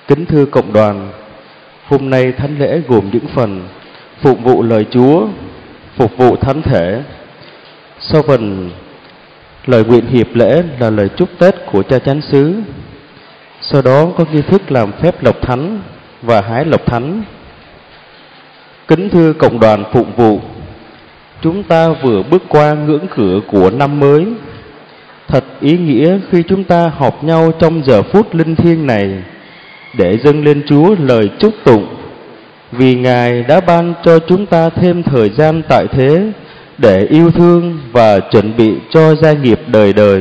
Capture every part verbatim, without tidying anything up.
Kính thưa cộng đoàn, hôm nay thánh lễ gồm những phần phục vụ lời Chúa, phục vụ thánh thể. Sau phần lời nguyện hiệp lễ là lời chúc Tết của cha chánh xứ. Sau đó có nghi thức làm phép lộc thánh và hái lộc thánh. Kính thưa cộng đoàn phụng vụ, chúng ta vừa bước qua ngưỡng cửa của năm mới. Thật ý nghĩa khi chúng ta họp nhau trong giờ phút linh thiêng này để dâng lên Chúa lời chúc tụng, vì Ngài đã ban cho chúng ta thêm thời gian tại thế để yêu thương và chuẩn bị cho gia nghiệp đời đời.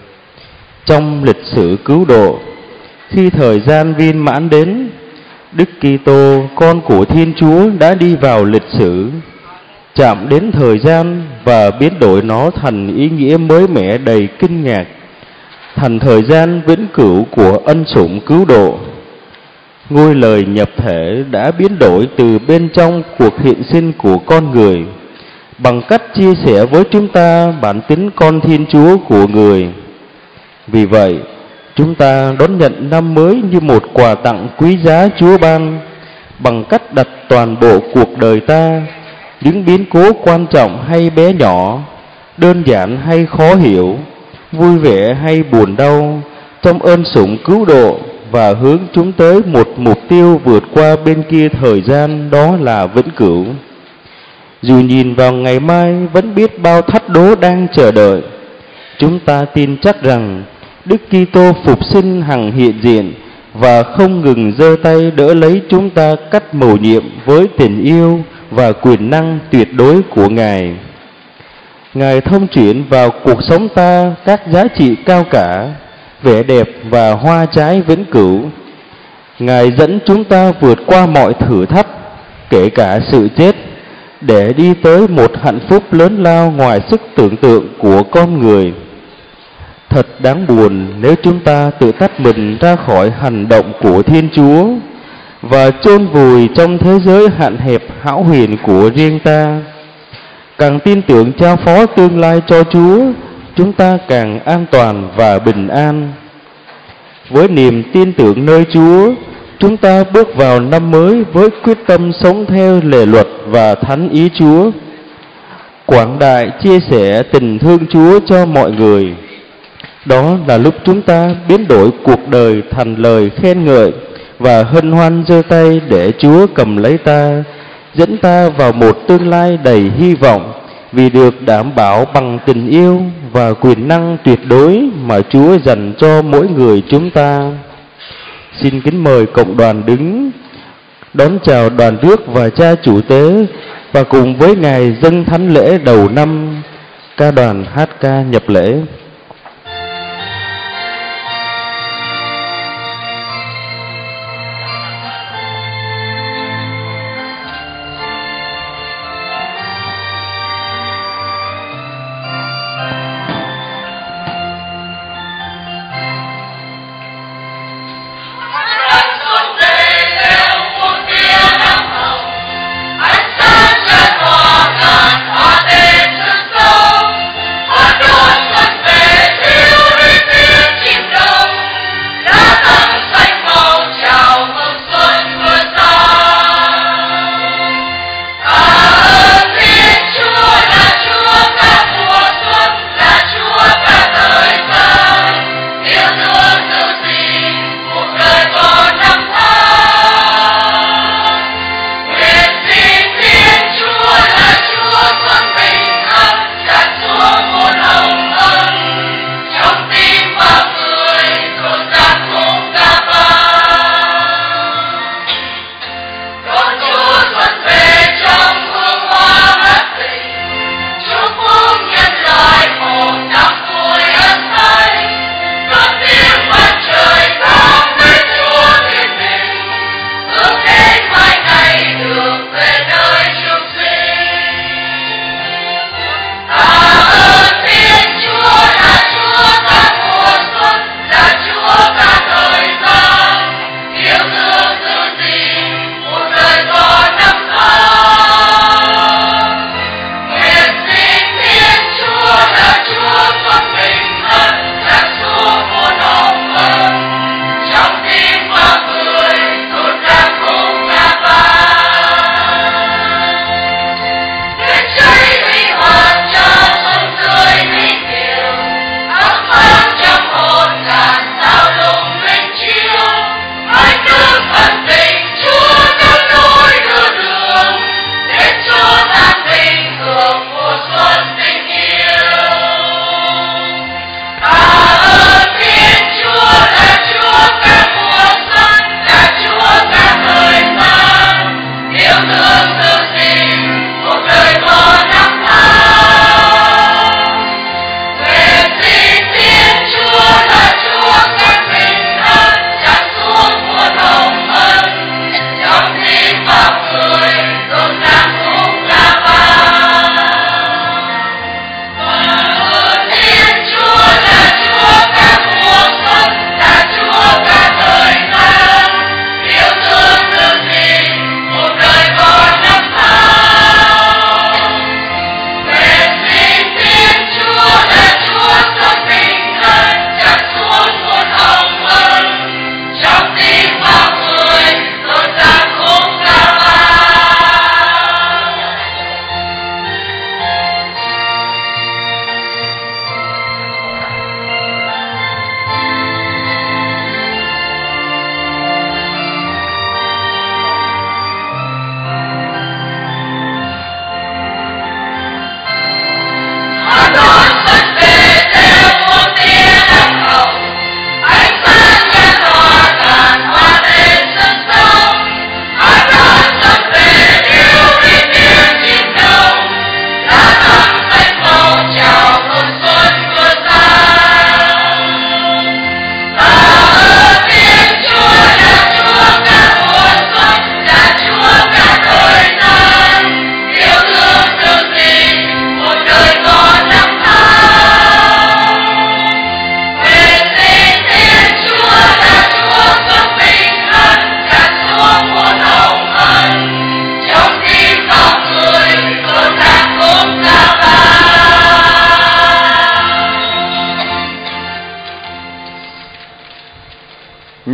Trong lịch sử cứu độ, khi thời gian viên mãn đến, Đức Kitô, con của Thiên Chúa đã đi vào lịch sử, chạm đến thời gian và biến đổi nó thành ý nghĩa mới mẻ đầy kinh ngạc, thành thời gian vĩnh cửu của ân sủng cứu độ. Ngôi lời nhập thể đã biến đổi từ bên trong cuộc hiện sinh của con người, bằng cách chia sẻ với chúng ta bản tính con Thiên Chúa của người. Vì vậy, chúng ta đón nhận năm mới như một quà tặng quý giá Chúa ban, bằng cách đặt toàn bộ cuộc đời ta, những biến cố quan trọng hay bé nhỏ, đơn giản hay khó hiểu, vui vẻ hay buồn đau, trong ơn sủng cứu độ, và hướng chúng tới một mục tiêu vượt qua bên kia thời gian, đó là vĩnh cửu. Dù nhìn vào ngày mai vẫn biết bao thách đố đang chờ đợi, chúng ta tin chắc rằng Đức Kitô phục sinh hằng hiện diện và không ngừng giơ tay đỡ lấy chúng ta cách mầu nhiệm với tình yêu và quyền năng tuyệt đối của Ngài. Ngài thông chuyển vào cuộc sống ta các giá trị cao cả, vẻ đẹp và hoa trái vĩnh cửu. Ngài dẫn chúng ta vượt qua mọi thử thách, kể cả sự chết, để đi tới một hạnh phúc lớn lao ngoài sức tưởng tượng của con người. Thật đáng buồn nếu chúng ta tự tách mình ra khỏi hành động của Thiên Chúa và chôn vùi trong thế giới hạn hẹp hão huyền của riêng ta. Càng tin tưởng trao phó tương lai cho Chúa, chúng ta càng an toàn và bình an. Với niềm tin tưởng nơi Chúa, chúng ta bước vào năm mới với quyết tâm sống theo lề luật và thánh ý Chúa, quảng đại chia sẻ tình thương Chúa cho mọi người. Đó là lúc chúng ta biến đổi cuộc đời thành lời khen ngợi và hân hoan giơ tay để Chúa cầm lấy ta, dẫn ta vào một tương lai đầy hy vọng, vì được đảm bảo bằng tình yêu và quyền năng tuyệt đối mà Chúa dành cho mỗi người chúng ta. Xin kính mời cộng đoàn đứng đón chào đoàn rước và cha chủ tế, và cùng với Ngài dâng thánh lễ đầu năm. Ca đoàn hát ca nhập lễ. Hãy subscribe cho kênh Ghiền Mì Gõ để không bỏ lỡ những video hấp dẫn.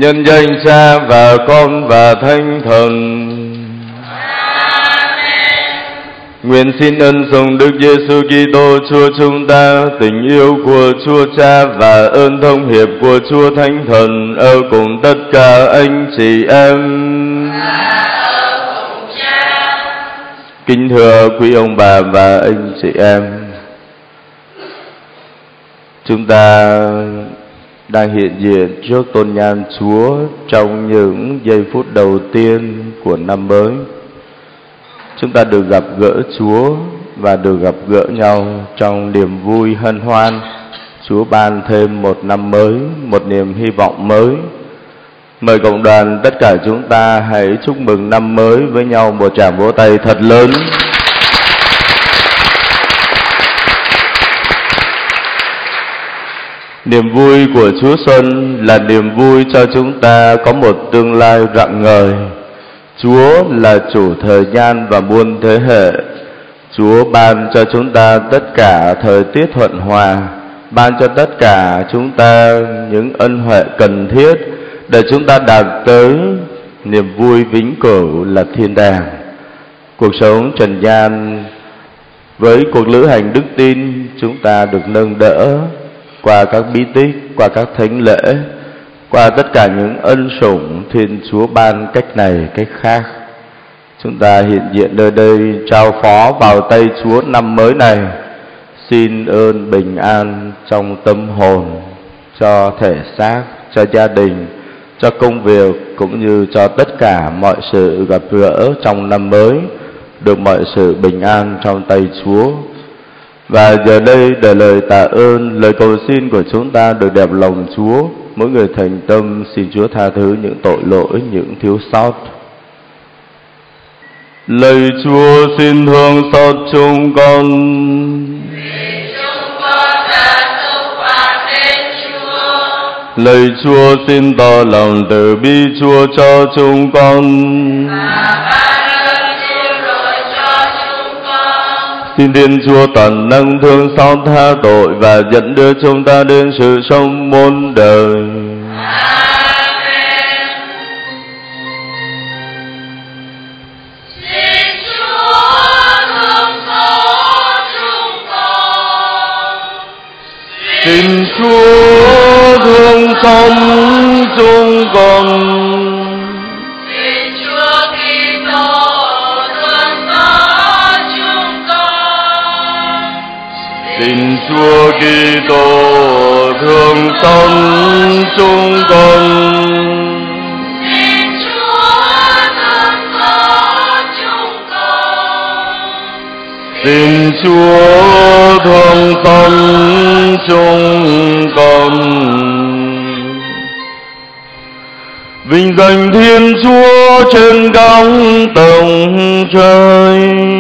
Nhân danh Cha và Con và Thánh Thần. Nguyện xin ân sủng Đức Giêsu Kitô Chúa chúng ta, tình yêu của Chúa Cha và ơn thông hiệp của Chúa Thánh Thần ở cùng tất cả anh chị em. Kính thưa quý ông bà và anh chị em, chúng ta đang hiện diện trước tôn nhan Chúa trong những giây phút đầu tiên của năm mới. Chúng ta được gặp gỡ Chúa và được gặp gỡ nhau trong niềm vui hân hoan. Chúa ban thêm một năm mới, một niềm hy vọng mới. Mời cộng đoàn tất cả chúng ta hãy chúc mừng năm mới với nhau một tràng vỗ tay thật lớn. Niềm vui của Chúa Xuân là niềm vui cho chúng ta có một tương lai rạng ngời. Chúa là chủ thời gian và muôn thế hệ. Chúa ban cho chúng ta tất cả thời tiết thuận hòa, ban cho tất cả chúng ta những ân huệ cần thiết để chúng ta đạt tới niềm vui vĩnh cửu là thiên đàng. Cuộc sống trần gian với cuộc lữ hành đức tin, chúng ta được nâng đỡ qua các bí tích, qua các thánh lễ, qua tất cả những ân sủng Thiên Chúa ban cách này cách khác. Chúng ta hiện diện nơi đây trao phó vào tay Chúa năm mới này. Xin ơn bình an trong tâm hồn, cho thể xác, cho gia đình, cho công việc, cũng như cho tất cả mọi sự gặp gỡ trong năm mới, được mọi sự bình an trong tay Chúa. Và giờ đây để lời tạ ơn, lời cầu xin của chúng ta được đẹp lòng Chúa. Mỗi người thành tâm xin Chúa tha thứ những tội lỗi, những thiếu sót. Lạy Chúa xin thương xót chúng con, vì chúng con đã xúc phạm đến Chúa. Lạy Chúa xin tỏ lòng từ bi Chúa cho chúng con, và ban ơn cứu rỗi cho chúng con. Xin Thiên Chúa toàn năng thương xót tha tội và dẫn đưa chúng ta đến sự sống muôn đời. Xin Chúa thương xót chúng con. Xin Chúa Kitô thương xót chúng con. Xin Chúa Kitô thương xót chúng con. Xin Chúa thương xót chúng con. Xin Chúa thương xót chúng con. Vinh danh Thiên Chúa trên các tầng trời,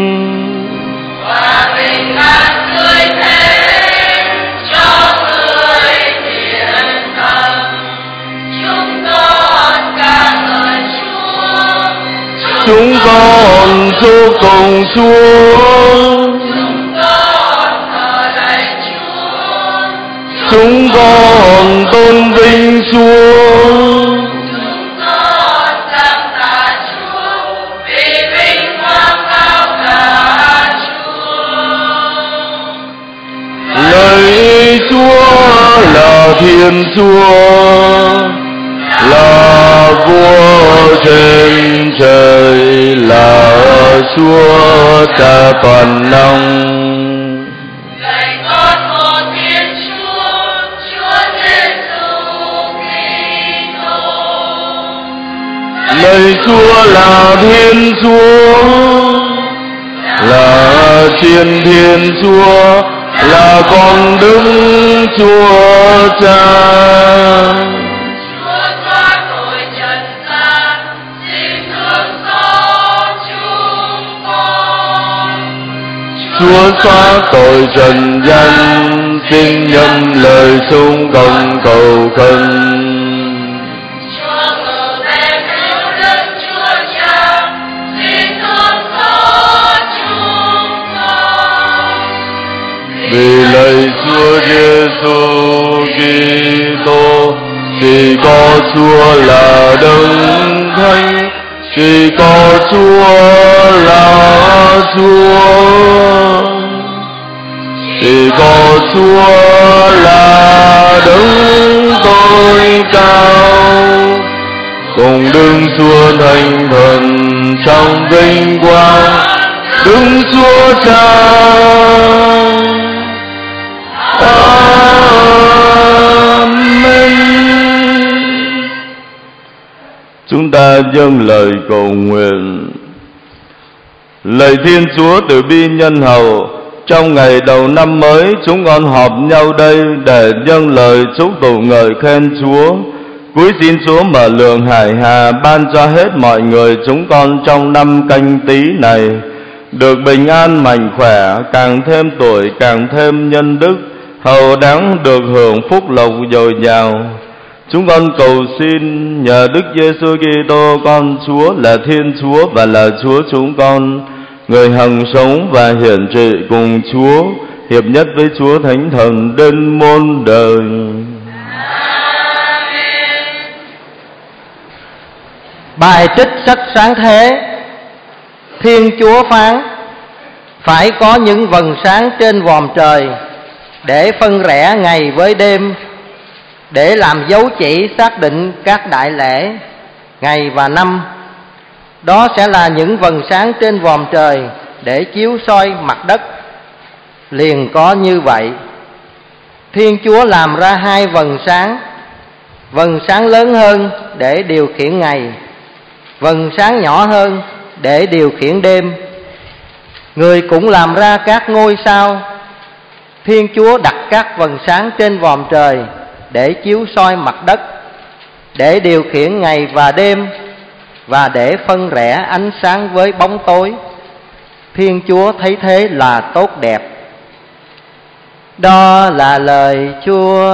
và bình an tươi thế cho người thiện tâm. Chúng con ca ngợi Chúa, chúng con chúc tụng Chúa. Chúng con tôn vinh Chúa. Chúng con cảm tạ Chúa vì vinh quang cao cả Chúa. Lạy Chúa là Thiên Chúa, là Vua trên trời, là Chúa Cha toàn năng. Lạy Chúa là Thiên Chúa, là Thiên Thiên Chúa, là con Đức Chúa Cha. Chúa xóa tội trần gian, xin thương xót chúng con. Chúa xóa tội trần gian, xin nhân lời chúng con cầu khẩn. Vì lạy Chúa Giêsu Kitô, vì có Chúa là Đấng Thánh, chỉ có Chúa là Chúa, chỉ có Chúa là Đấng tối cao, cùng Đức Chúa Thánh Thần trong vinh quang, Đức Chúa Cha. Amen. Chúng ta dâng lời cầu nguyện. Lạy Thiên Chúa từ bi nhân hậu, trong ngày đầu năm mới chúng con họp nhau đây để dâng lời chúc tụng ngợi khen Chúa. Cúi xin Chúa mở lượng hải hà ban cho hết mọi người chúng con trong năm Canh Tý này được bình an mạnh khỏe, càng thêm tuổi càng thêm nhân đức, hầu đáng được hưởng phúc lộc dồi dào. Chúng con cầu xin nhờ Đức Giêsu Kitô con Chúa là Thiên Chúa và là Chúa chúng con, người hằng sống và hiển trị cùng Chúa, hiệp nhất với Chúa Thánh Thần đến muôn đời. Bài trích sách Sáng Thế. Thiên Chúa phán: phải có những vầng sáng trên vòm trời để phân rẽ ngày với đêm, để làm dấu chỉ xác định các đại lễ, ngày và năm. Đó sẽ là những vầng sáng trên vòm trời để chiếu soi mặt đất. Liền có như vậy. Thiên Chúa làm ra hai vầng sáng, vầng sáng lớn hơn để điều khiển ngày, vầng sáng nhỏ hơn để điều khiển đêm. Người cũng làm ra các ngôi sao. Thiên Chúa đặt các vầng sáng trên vòm trời để chiếu soi mặt đất, để điều khiển ngày và đêm, và để phân rẽ ánh sáng với bóng tối. Thiên Chúa thấy thế là tốt đẹp. Đó là lời Chúa.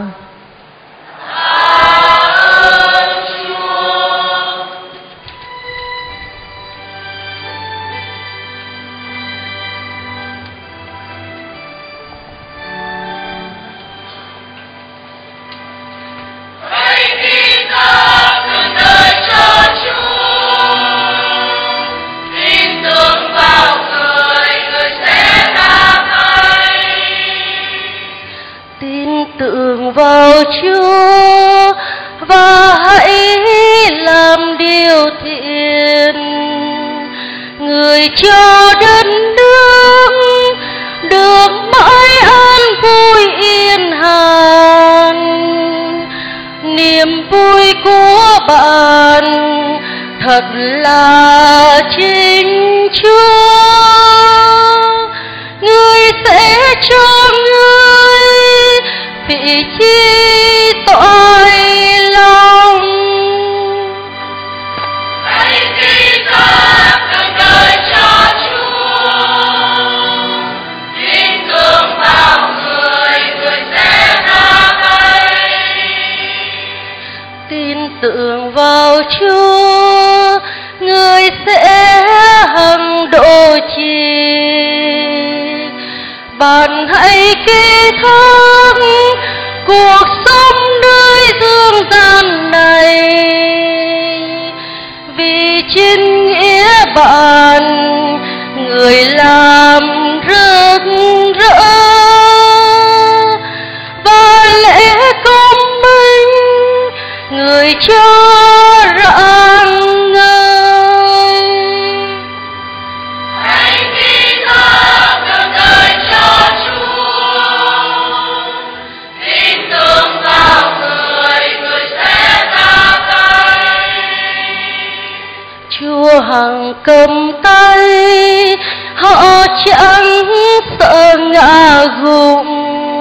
Vào Chúa và hãy làm điều thiện, người cho đất nước được mãi an vui yên hàn. Niềm vui của bạn thật là chính Chúa, người sẽ cho người vị chi tội lòng. Hãy ghi ta từng đời cho Chúa, tin tưởng vào người, người sẽ ra tay. Tin tưởng vào Chúa, người sẽ hằng độ trì. Bạn hãy ký thác cuộc sống nơi dương gian này, vì chính nghĩa bạn người làm rực rỡ, và lễ công minh người cho rạng ngời. Hãy ghi ta từng đời cho Chúa, tin tưởng vào người, người sẽ ra tay. Chúa hằng cầm tay, họ chẳng sợ ngã gục.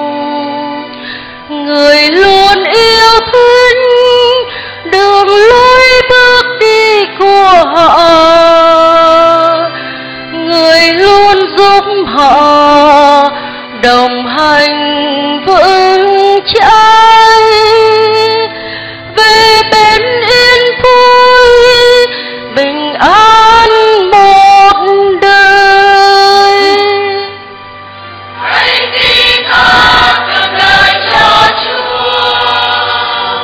Người luôn yêu thương đường lối bước đi của họ, người luôn giúp họ đồng hành vững chãi về bên yên vui bình an một đời. Hãy đi ta từng đời cho Chúa,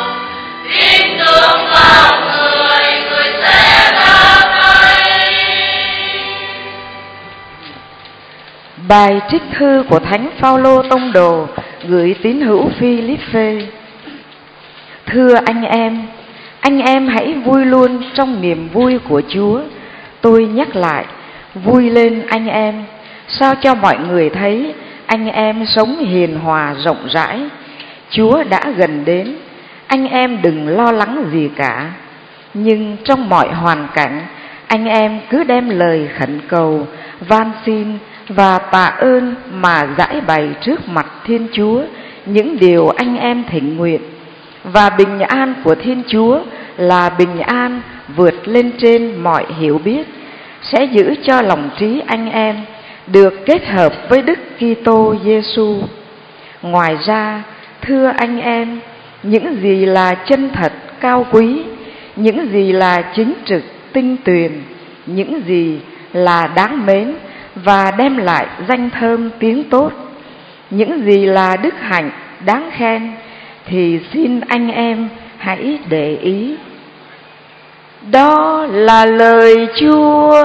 Bài trích thư của Thánh Phaolô tông đồ gửi tín hữu Phi-líp-phê. Thưa anh em, anh em hãy vui luôn trong niềm vui của Chúa. Tôi nhắc lại, vui lên anh em, sao cho mọi người thấy anh em sống hiền hòa rộng rãi. Chúa đã gần đến, anh em đừng lo lắng gì cả. Nhưng trong mọi hoàn cảnh, anh em cứ đem lời khẩn cầu, van xin và tạ ơn mà giải bày trước mặt Thiên Chúa những điều anh em thỉnh nguyện. Và bình an của Thiên Chúa là bình an vượt lên trên mọi hiểu biết, sẽ giữ cho lòng trí anh em được kết hợp với Đức Kitô Giêsu. Ngoài ra, thưa anh em, những gì là chân thật cao quý, những gì là chính trực tinh tuyền, những gì là đáng mến và đem lại danh thơm tiếng tốt, những gì là đức hạnh đáng khen, thì xin anh em hãy để ý. Đó là lời Chúa.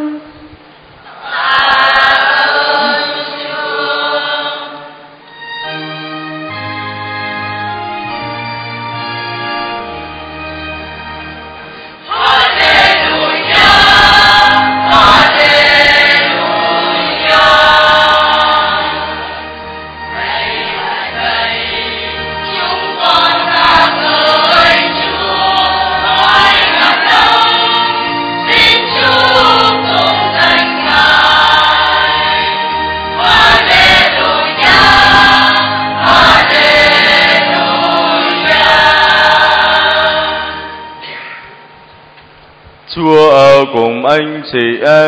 Chúa ở cùng anh chị em.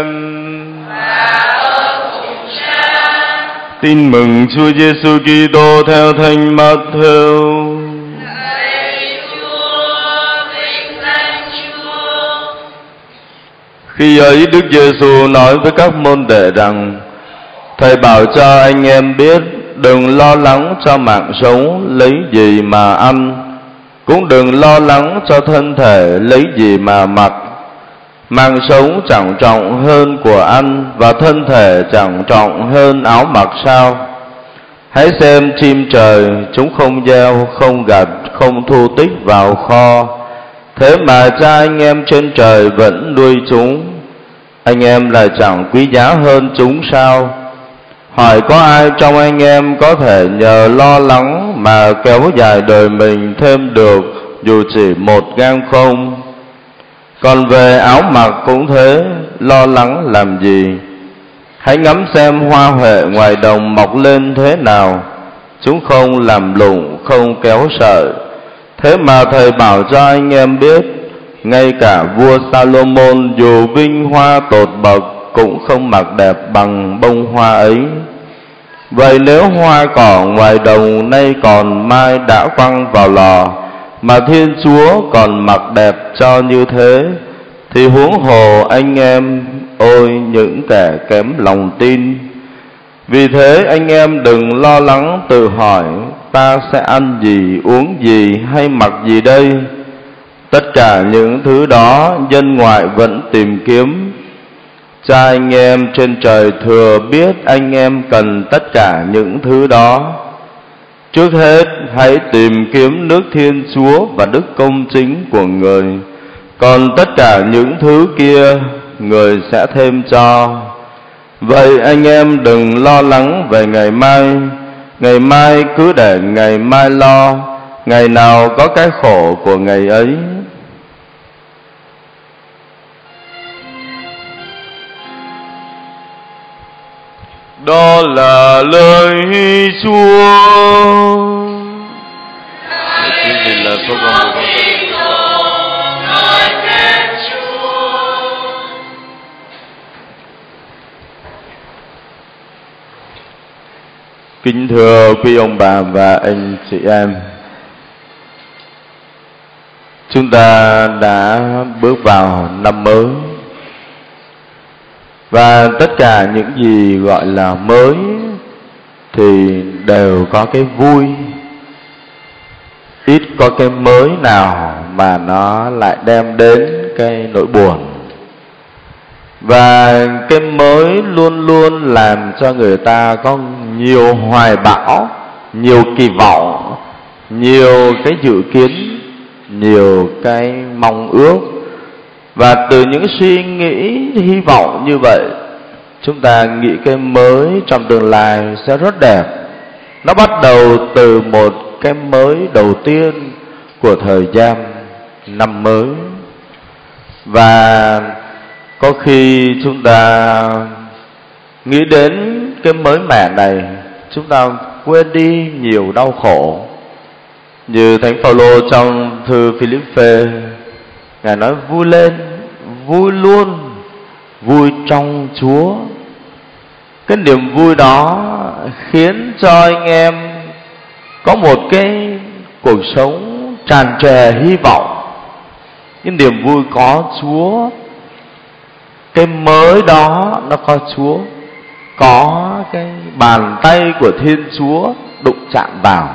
Tin mừng Chúa Giêsu Kitô theo Thánh Matthew. Khi ấy Đức Giêsu nói với các môn đệ rằng: Thầy bảo cho anh em biết, đừng lo lắng cho mạng sống lấy gì mà ăn, cũng đừng lo lắng cho thân thể lấy gì mà mặc. Mạng sống chẳng trọng hơn của ăn, và thân thể chẳng trọng hơn áo mặc sao? Hãy xem chim trời, chúng không gieo, không gặt, không thu tích vào kho, thế mà Cha anh em trên trời vẫn nuôi chúng. Anh em lại chẳng quý giá hơn chúng sao? Hỏi có ai trong anh em có thể nhờ lo lắng mà kéo dài đời mình thêm được dù chỉ một gang không? Còn về áo mặc cũng thế, lo lắng làm gì? Hãy ngắm xem hoa huệ ngoài đồng mọc lên thế nào, chúng không làm lụng, không kéo sợi. Thế mà Thầy bảo cho anh em biết, ngay cả vua Salomon dù vinh hoa tột bậc cũng không mặc đẹp bằng bông hoa ấy. Vậy nếu hoa cỏ ngoài đồng nay còn mai đã quăng vào lò, mà Thiên Chúa còn mặc đẹp cho như thế, thì huống hồ anh em, ôi những kẻ kém lòng tin. Vì thế anh em đừng lo lắng tự hỏi, ta sẽ ăn gì, uống gì hay mặc gì đây? Tất cả những thứ đó dân ngoại vẫn tìm kiếm. Cha anh em trên trời thừa biết anh em cần tất cả những thứ đó. Trước hết hãy tìm kiếm nước Thiên Chúa và đức công chính của Người, còn tất cả những thứ kia Người sẽ thêm cho. Vậy anh em đừng lo lắng về ngày mai, ngày mai cứ để ngày mai lo, ngày nào có cái khổ của ngày ấy. Đó là lời Chúa. Kính thưa quý ông bà và anh chị em, chúng ta đã bước vào năm mới, và tất cả những gì gọi là mới thì đều có cái vui, ít có cái mới nào mà nó lại đem đến cái nỗi buồn. Và cái mới luôn luôn làm cho người ta có nhiều hoài bão, nhiều kỳ vọng, nhiều cái dự kiến, nhiều cái mong ước. Và từ những suy nghĩ hy vọng như vậy, chúng ta nghĩ cái mới trong tương lai sẽ rất đẹp. Nó bắt đầu từ một cái mới đầu tiên của thời gian năm mới. Và có khi chúng ta nghĩ đến cái mới mẻ này, chúng ta quên đi nhiều đau khổ. Như Thánh Phaolô trong thư Philippe, Ngài nói vui lên, vui luôn, vui trong Chúa. Cái niềm vui đó khiến cho anh em có một cái cuộc sống tràn trề hy vọng. Cái niềm vui có Chúa, cái mới đó nó có Chúa, có cái bàn tay của Thiên Chúa đụng chạm vào.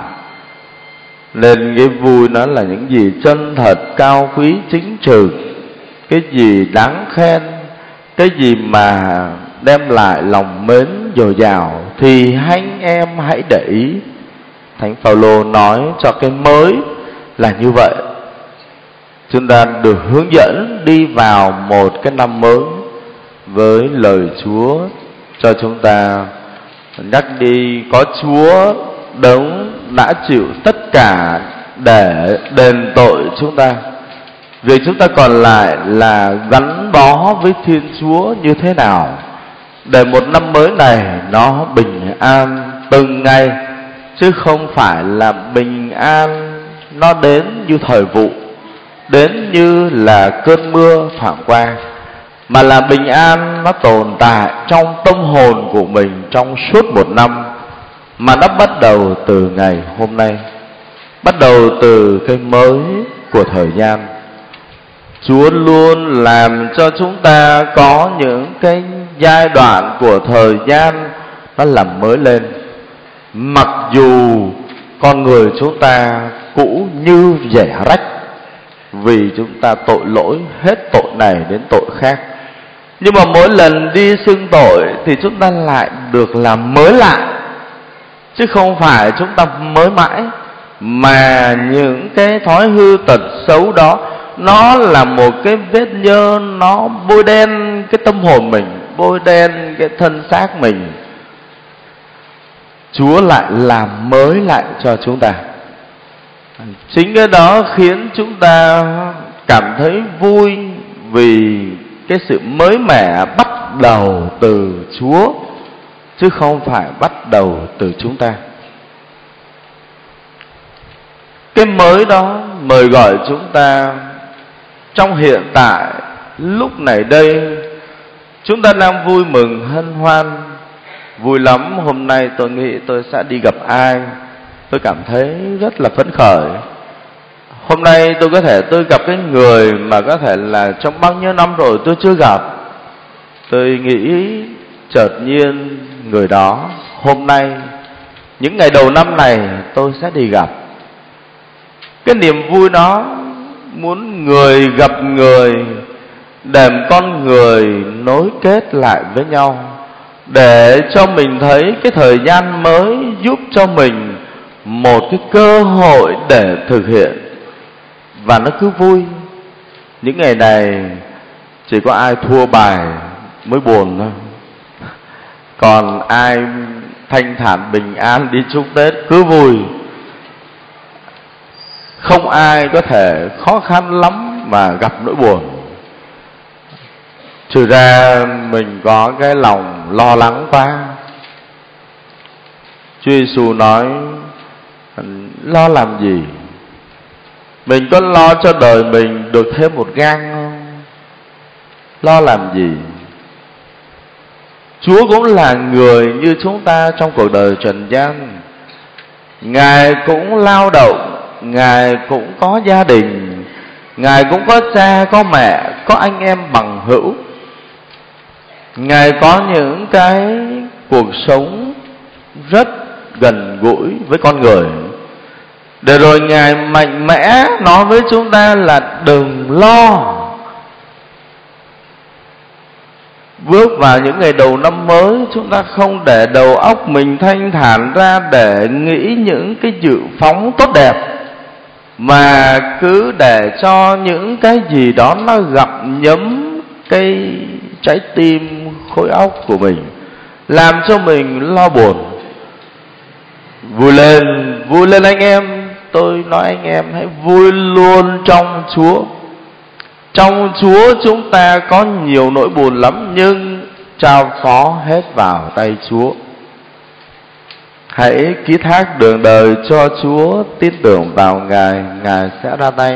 Nên cái vui nó là những gì chân thật, cao quý, chính trực, cái gì đáng khen, cái gì mà đem lại lòng mến dồi dào, thì anh em hãy để ý. Thánh Phaolô nói cho cái mới là như vậy. Chúng ta được hướng dẫn đi vào một cái năm mới với lời Chúa cho chúng ta nhắc đi có Chúa đấng đã chịu tất cả để đền tội chúng ta. Việc chúng ta còn lại là gắn bó với Thiên Chúa như thế nào để một năm mới này nó bình an từng ngày, chứ không phải là bình an nó đến như thời vụ, đến như là cơn mưa thoảng qua, mà là bình an nó tồn tại trong tâm hồn của mình trong suốt một năm, mà nó bắt đầu từ ngày hôm nay, bắt đầu từ cái mới của thời gian. Chúa luôn làm cho chúng ta có những cái giai đoạn của thời gian nó làm mới lên. Mặc dù con người chúng ta cũ như rẻ rách, vì chúng ta tội lỗi hết tội này đến tội khác, nhưng mà mỗi lần đi xưng tội thì chúng ta lại được làm mới lại, chứ không phải chúng ta mới mãi. Mà những cái thói hư tật xấu đó, nó là một cái vết nhơ, nó bôi đen cái tâm hồn mình, bôi đen cái thân xác mình. Chúa lại làm mới lại cho chúng ta. Chính cái đó khiến chúng ta cảm thấy vui, vì cái sự mới mẻ bắt đầu từ Chúa, chứ không phải bắt đầu từ chúng ta. Cái mới đó mời gọi chúng ta trong hiện tại, lúc này đây. Chúng ta đang vui mừng hân hoan, vui lắm. Hôm nay tôi nghĩ tôi sẽ đi gặp ai, tôi cảm thấy rất là phấn khởi. Hôm nay tôi có thể tôi gặp cái người mà có thể là trong bao nhiêu năm rồi tôi chưa gặp. Tôi nghĩ chợt nhiên người đó hôm nay, những ngày đầu năm này tôi sẽ đi gặp. Cái niềm vui đó muốn người gặp người, để con người nối kết lại với nhau, để cho mình thấy cái thời gian mới giúp cho mình một cái cơ hội để thực hiện. Và nó cứ vui. Những ngày này chỉ có ai thua bài mới buồn thôi, còn ai thanh thản bình an đi chúc Tết cứ vui. Không ai có thể khó khăn lắm mà gặp nỗi buồn, trừ ra mình có cái lòng lo lắng quá. Chúa Giêsu nói lo làm gì? Mình có lo cho đời mình được thêm một gang không? Lo làm gì? Chúa cũng là người như chúng ta trong cuộc đời trần gian. Ngài cũng lao động, Ngài cũng có gia đình, Ngài cũng có cha, có mẹ, có anh em bằng hữu. Ngài có những cái cuộc sống rất gần gũi với con người, để rồi Ngài mạnh mẽ nói với chúng ta là đừng lo. bước vào những ngày đầu năm mới, chúng ta không để đầu óc mình thanh thản ra để nghĩ những cái dự phóng tốt đẹp, mà cứ để cho những cái gì đó nó gặm nhấm cái trái tim khối óc của mình, làm cho mình lo buồn. Vui lên, vui lên anh em. Tôi nói anh em hãy vui luôn trong Chúa. Trong Chúa chúng ta có nhiều nỗi buồn lắm, nhưng trao phó hết vào tay Chúa. Hãy ký thác đường đời cho Chúa, tin tưởng vào Ngài, Ngài sẽ ra tay.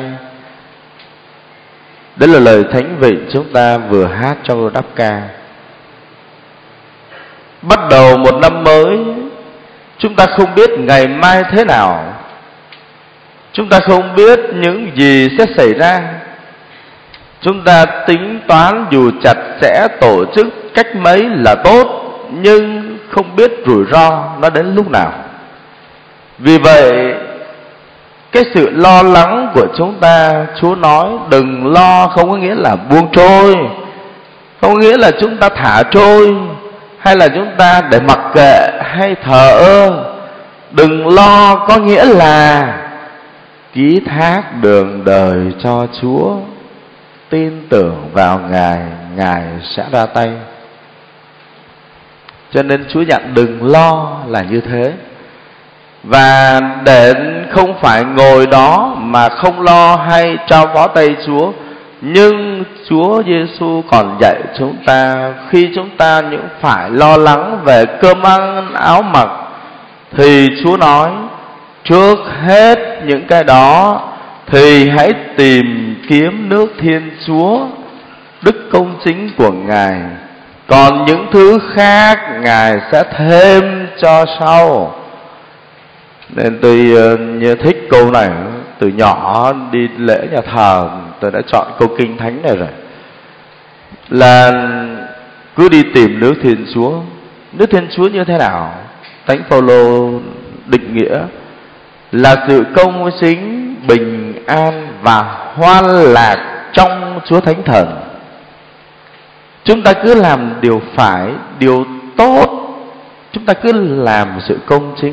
Đấy là lời thánh vịnh chúng ta vừa hát trong đáp ca. Bắt đầu một năm mới, chúng ta không biết ngày mai thế nào, chúng ta không biết những gì sẽ xảy ra. Chúng ta tính toán dù chặt chẽ tổ chức cách mấy là tốt, nhưng không biết rủi ro nó đến lúc nào. Vì vậy, cái sự lo lắng của chúng ta, Chúa nói đừng lo không có nghĩa là buông trôi, không có nghĩa là chúng ta thả trôi, hay là chúng ta để mặc kệ hay thờ ơ. Đừng lo có nghĩa là ký thác đường đời cho Chúa, tin tưởng vào Ngài, Ngài sẽ ra tay. Cho nên Chúa dặn đừng lo là như thế. Và để không phải ngồi đó mà không lo hay trao phó tay Chúa, nhưng Chúa Giêsu còn dạy chúng ta, khi chúng ta những phải lo lắng về cơm ăn áo mặc, thì Chúa nói trước hết những cái đó thì hãy tìm kiếm nước Thiên Chúa, đức công chính của Ngài, còn những thứ khác Ngài sẽ thêm cho sau. Nên tôi uh, thích câu này. Từ nhỏ đi lễ nhà thờ, tôi đã chọn câu kinh thánh này rồi, là cứ đi tìm nước Thiên Chúa. Nước Thiên Chúa như thế nào? Thánh Phaolô định nghĩa là sự công chính, bình an và hoan lạc trong Chúa Thánh Thần. Chúng ta cứ làm điều phải, điều tốt, chúng ta cứ làm sự công chính,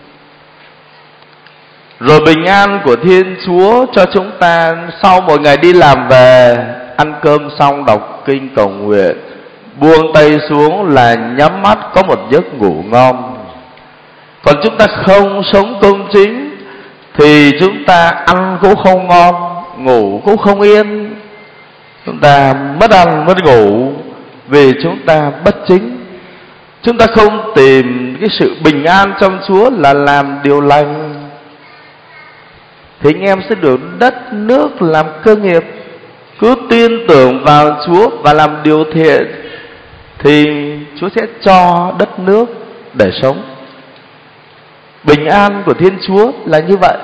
rồi bình an của Thiên Chúa cho chúng ta sau một ngày đi làm về, ăn cơm xong đọc kinh cầu nguyện, buông tay xuống là nhắm mắt có một giấc ngủ ngon. Còn chúng ta không sống công chính thì chúng ta ăn cũng không ngon, ngủ cũng không yên. Chúng ta mất ăn mất ngủ vì chúng ta bất chính. Chúng ta không tìm cái sự bình an trong Chúa là làm điều lành, thì anh em sẽ được đất nước làm cơ nghiệp. Cứ tin tưởng vào Chúa và làm điều thiện thì Chúa sẽ cho đất nước để sống. Bình an của Thiên Chúa là như vậy.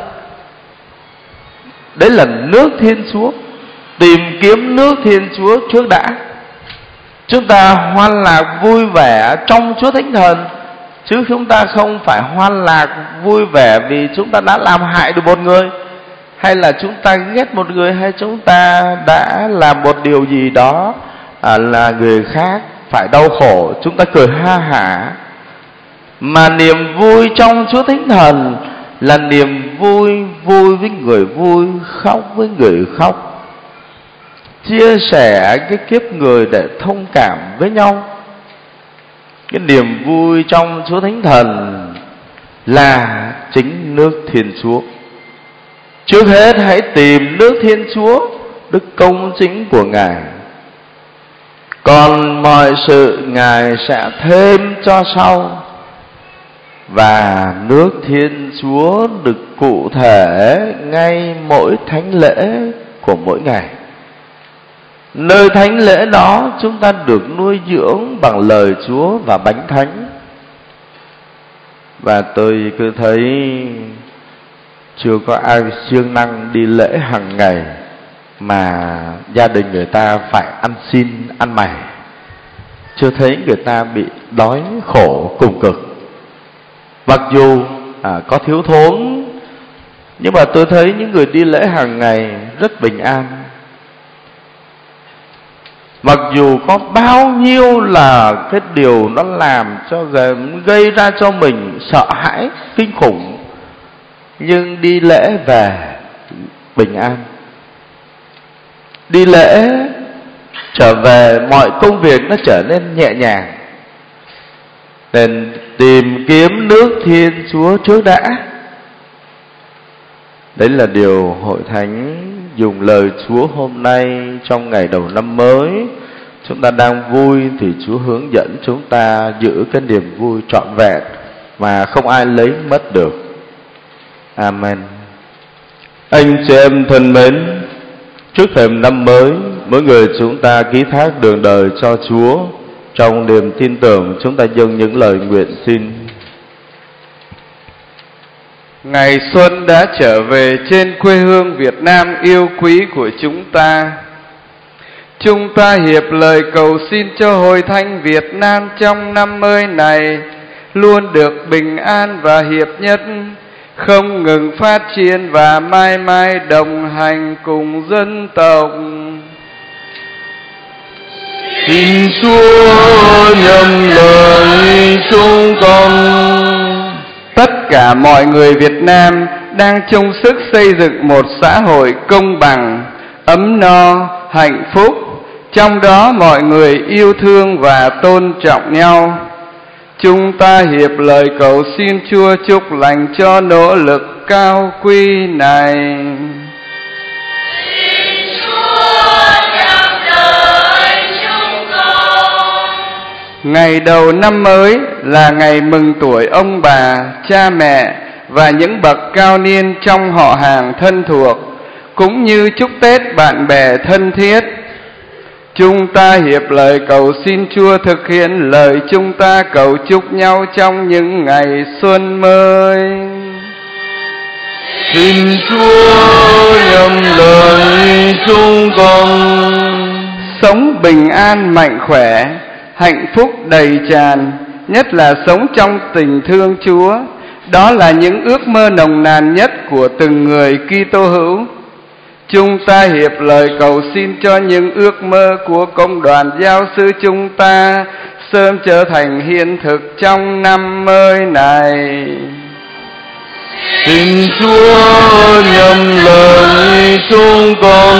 Đấy là nước Thiên Chúa. Tìm kiếm nước Thiên Chúa trước đã. Chúng ta hoan lạc vui vẻ trong Chúa Thánh Thần, chứ chúng ta không phải hoan lạc vui vẻ vì chúng ta đã làm hại được một người, hay là chúng ta ghét một người, hay chúng ta đã làm một điều gì đó à, là người khác phải đau khổ, chúng ta cười ha hả. Mà niềm vui trong Chúa Thánh Thần là niềm vui, vui với người vui, khóc với người khóc, chia sẻ cái kiếp người để thông cảm với nhau. Cái niềm vui trong Chúa Thánh Thần là chính nước Thiên Chúa. Trước hết hãy tìm nước Thiên Chúa, đức công chính của Ngài, còn mọi sự Ngài sẽ thêm cho sau. Và nước Thiên Chúa được cụ thể ngay mỗi thánh lễ của mỗi ngày. Nơi thánh lễ đó chúng ta được nuôi dưỡng bằng lời Chúa và bánh thánh. Và tôi cứ thấy chưa có ai siêng năng đi lễ hàng ngày mà gia đình người ta phải ăn xin ăn mày. Chưa thấy người ta bị đói khổ cùng cực. Mặc dù à, có thiếu thốn, nhưng mà tôi thấy những người đi lễ hàng ngày rất bình an. Mặc dù có bao nhiêu là cái điều nó làm cho gây ra cho mình sợ hãi kinh khủng, nhưng đi lễ về bình an. Đi lễ trở về mọi công việc nó trở nên nhẹ nhàng. Nên tìm kiếm nước Thiên Chúa trước đã. Đấy là điều hội thánh dùng lời Chúa hôm nay trong ngày đầu năm mới. Chúng ta đang vui thì Chúa hướng dẫn chúng ta giữ cái niềm vui trọn vẹn mà không ai lấy mất được. Amen. Anh chị em thân mến, trước thềm năm mới, mỗi người chúng ta ký thác đường đời cho Chúa. Trong niềm tin tưởng, chúng ta dâng những lời nguyện xin. Ngày xuân đã trở về trên quê hương Việt Nam yêu quý của chúng ta. Chúng ta hiệp lời cầu xin cho Hội Thánh Việt Nam trong năm mới này luôn được bình an và hiệp nhất, không ngừng phát triển và mãi mãi đồng hành cùng dân tộc. Xin Chúa nhầm lời chúng con. Tất cả mọi người Việt Nam đang chung sức xây dựng một xã hội công bằng, ấm no, hạnh phúc, trong đó mọi người yêu thương và tôn trọng nhau. Chúng ta hiệp lời cầu xin Chúa chúc lành cho nỗ lực cao quý này. Xin Chúa nhắm lời chúng con. Ngày đầu năm mới là ngày mừng tuổi ông bà, cha mẹ và những bậc cao niên trong họ hàng thân thuộc, cũng như chúc Tết bạn bè thân thiết. Chúng ta hiệp lời cầu xin Chúa thực hiện lời chúng ta cầu chúc nhau trong những ngày xuân mới. Xin Chúa nhầm lời chúng con. Sống bình an mạnh khỏe, hạnh phúc đầy tràn, nhất là sống trong tình thương Chúa. Đó là những ước mơ nồng nàn nhất của từng người Kitô hữu. Chúng ta hiệp lời cầu xin cho những ước mơ của công đoàn giáo sư chúng ta sớm trở thành hiện thực trong năm mới này. Xin Chúa nhầm lời chúng con.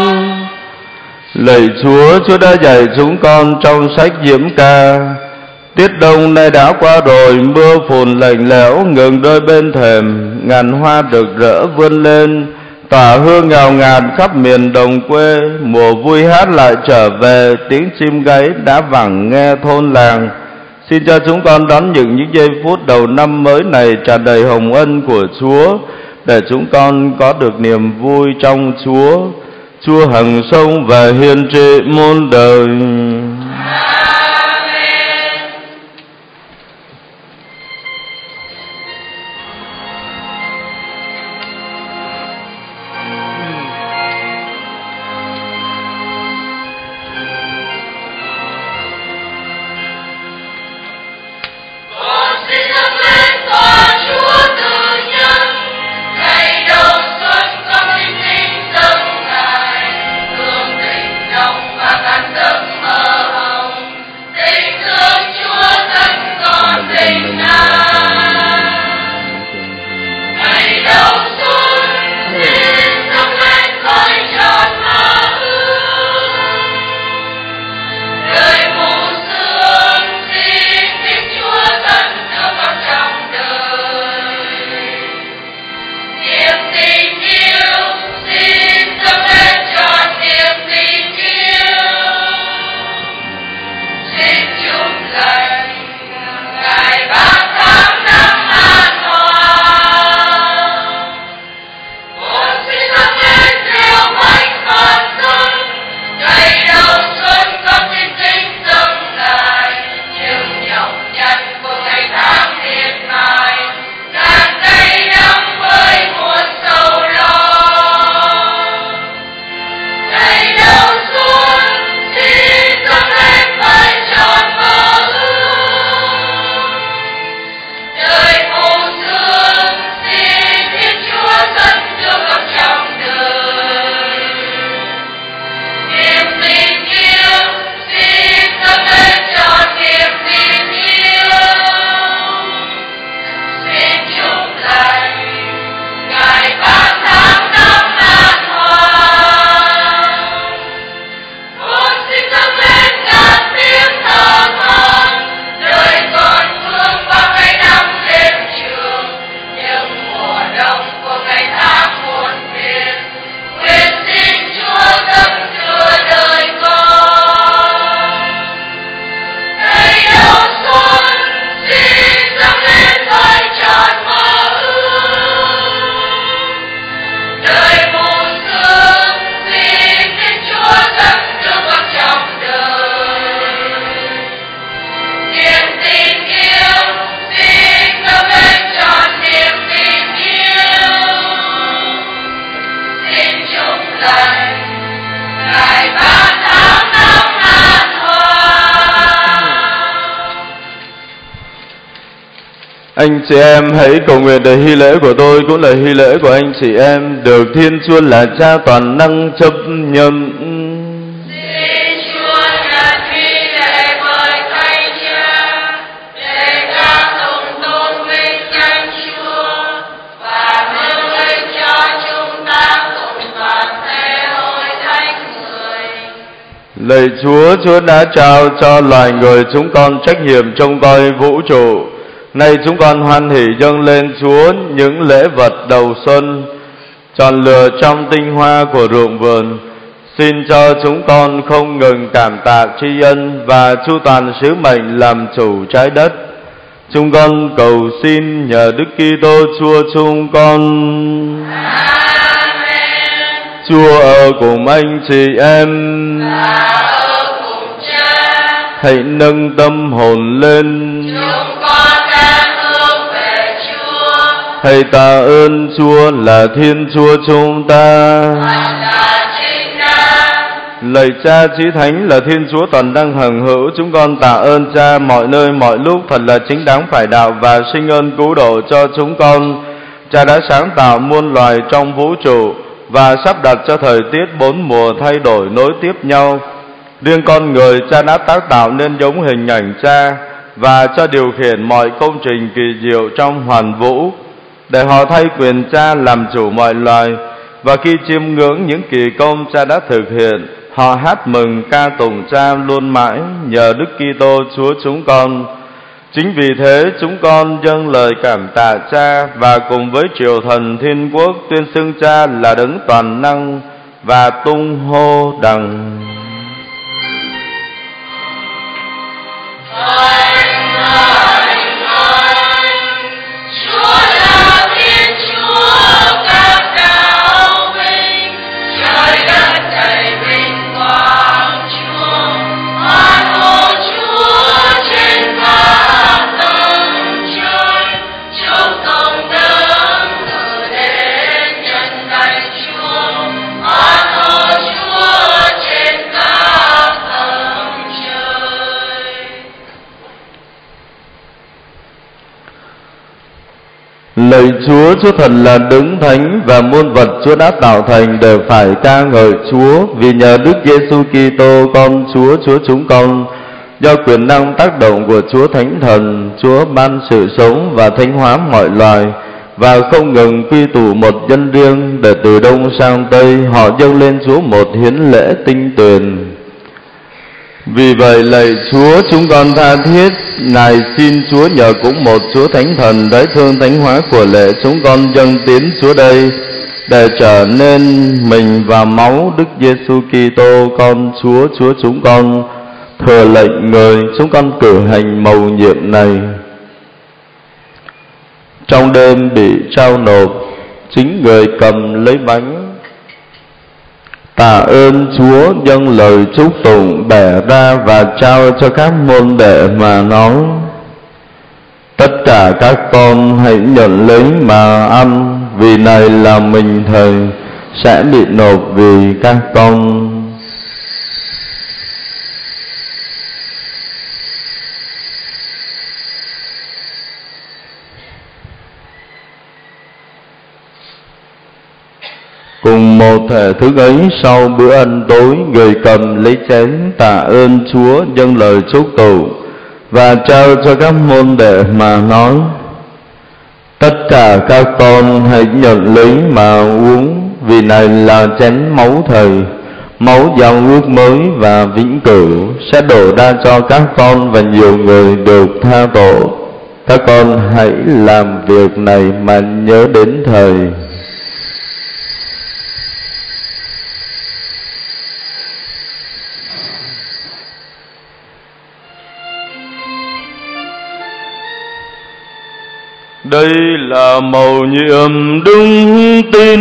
Lạy Chúa, Chúa đã dạy chúng con trong sách Diễm Ca: tiết đông nay đã qua rồi, mưa phùn lạnh lẽo ngừng rơi bên thềm, ngàn hoa rực rỡ vươn lên, tỏa hương ngào ngạt khắp miền đồng quê. Mùa vui hát lại trở về, tiếng chim gáy đã vẳng nghe thôn làng. Xin cho chúng con đón những những giây phút đầu năm mới này tràn đầy hồng ân của Chúa, để chúng con có được niềm vui trong Chúa. Chúa hằng sống và hiền trị muôn đời. Hãy subscribe cho kênh Ghiền Mì Gõ để không bỏ lỡ Anh chị em hãy cầu nguyện để hy lễ của tôi cũng là hy lễ của anh chị em được Thiên Chúa là Cha toàn năng chấp nhận. Xin Chúa nhận hy lễ bởi Thánh Cha để ca tụng tôn vinh danh Chúa và nâng lên cho chúng ta cùng toàn thể hội thánh người. Lạy Chúa, Chúa đã trao cho loài người chúng con trách nhiệm trông coi vũ trụ. Nay chúng con hoan hỉ dâng lên Chúa những lễ vật đầu xuân, chọn lựa trong tinh hoa của ruộng vườn. Xin cho chúng con không ngừng cảm tạ tri ân và chu toàn sứ mệnh làm chủ trái đất. Chúng con cầu xin nhờ Đức Kitô Chúa chúng con. Amen. Chúa ở cùng anh chị em. Và ở cùng Cha. Hãy nâng tâm hồn lên. Chúng con đang hướng về Chúa. Hãy tạ ơn Chúa là Thiên Chúa chúng ta. Thật là chính đáng. Lạy Cha Chí Thánh là Thiên Chúa toàn năng hằng hữu, chúng con tạ ơn Cha mọi nơi mọi lúc thật là chính đáng phải đạo và sinh ơn cứu độ cho chúng con. Cha đã sáng tạo muôn loài trong vũ trụ và sắp đặt cho thời tiết bốn mùa thay đổi nối tiếp nhau. Riêng con người, Cha đã tác tạo nên giống hình ảnh Cha và cho điều khiển mọi công trình kỳ diệu trong hoàn vũ, để họ thay quyền Cha làm chủ mọi loài. Và khi chiêm ngưỡng những kỳ công Cha đã thực hiện, họ hát mừng ca tụng Cha luôn mãi nhờ Đức Kitô Chúa chúng con. Chính vì thế chúng con dâng lời cảm tạ Cha và cùng với triều thần thiên quốc tuyên xưng Cha là đấng toàn năng và tung hô đằng: Thánh, thánh, thánh, Chúa là Thiên Chúa các đạo binh, trời đất đầy vinh quang Chúa, hoan hô Chúa trên các tầng trời, chúc công đấng từ đến nhân danh Chúa, hoan hô Chúa trên các tầng trời. Lạy Chúa, Chúa Thần là đấng thánh và muôn vật Chúa đã tạo thành đều phải ca ngợi Chúa, vì nhờ Đức Giêsu Kitô con Chúa, Chúa chúng con, do quyền năng tác động của Chúa Thánh Thần, Chúa ban sự sống và thánh hóa mọi loài, và không ngừng quy tụ một dân riêng để từ đông sang tây họ dâng lên Chúa một hiến lễ tinh tuyền. Vì vậy lạy Chúa, chúng con tha thiết nài xin Chúa nhờ cũng một Chúa Thánh Thần đới thương thánh hóa của lễ chúng con dâng tiến Chúa đây, để trở nên mình và máu Đức Giêsu Kitô con Chúa, Chúa chúng con. Thừa lệnh người, chúng con cử hành mầu nhiệm này. Trong đêm bị trao nộp, chính người cầm lấy bánh, tạ ơn Chúa, dâng lời chúc tụng, bẻ ra và trao cho các môn đệ mà nói: tất cả các con hãy nhận lấy mà ăn, vì này là mình Thầy sẽ bị nộp vì các con. Cùng một thể thức ấy, sau bữa ăn tối, người cầm lấy chén tạ ơn Chúa, dâng lời chúc tụng và trao cho các môn đệ mà nói: tất cả các con hãy nhận lấy mà uống, vì này là chén máu Thầy, máu giao ước mới và vĩnh cửu, sẽ đổ ra cho các con và nhiều người được tha tội. Các con hãy làm việc này mà nhớ đến Thầy. Đây là mầu nhiệm đức tin.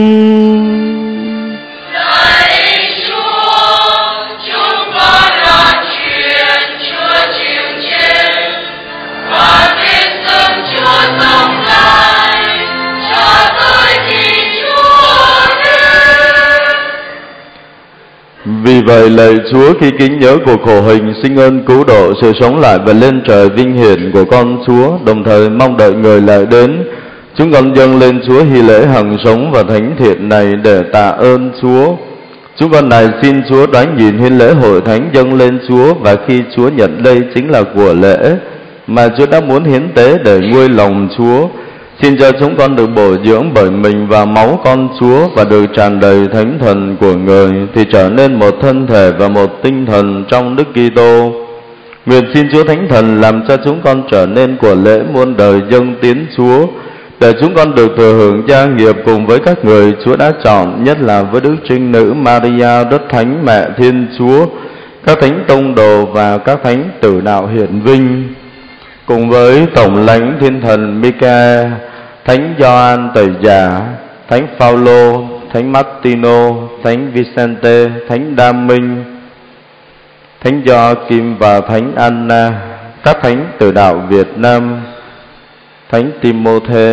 Lạy Chúa, chúng con loan truyền Chúa chịu chết và tin xưng Chúa sống lại cho tới khi Chúa đến. Vì vậy lạy Chúa, khi kính nhớ cuộc khổ hình, sinh ơn cứu độ, sự sống lại và lên trời vinh hiển của con Chúa, đồng thời mong đợi người lại đến, chúng con dâng lên Chúa hy lễ hằng sống và thánh thiện này để tạ ơn Chúa. Chúng con này xin Chúa đoán nhìn hiến lễ hội thánh dâng lên Chúa, và khi Chúa nhận đây chính là của lễ mà Chúa đã muốn hiến tế để nguôi lòng Chúa, xin cho chúng con được bổ dưỡng bởi mình và máu con Chúa, và được tràn đầy thánh thần của Người, thì trở nên một thân thể và một tinh thần trong Đức Kitô. Nguyện xin Chúa Thánh Thần làm cho chúng con trở nên của lễ muôn đời dâng tiến Chúa, để chúng con được thừa hưởng gia nghiệp cùng với các người Chúa đã chọn, nhất là với Đức Trinh Nữ Maria, Đất Thánh Mẹ Thiên Chúa, các thánh tông đồ và các thánh tử đạo hiển vinh, cùng với tổng lãnh thiên thần Michael, thánh Gioan Tẩy Giả, thánh Phaolô, thánh Martino, thánh Vicente, thánh Đa Minh, thánh Gioakim và thánh Anna, các thánh tử đạo Việt Nam, thánh Timôthê,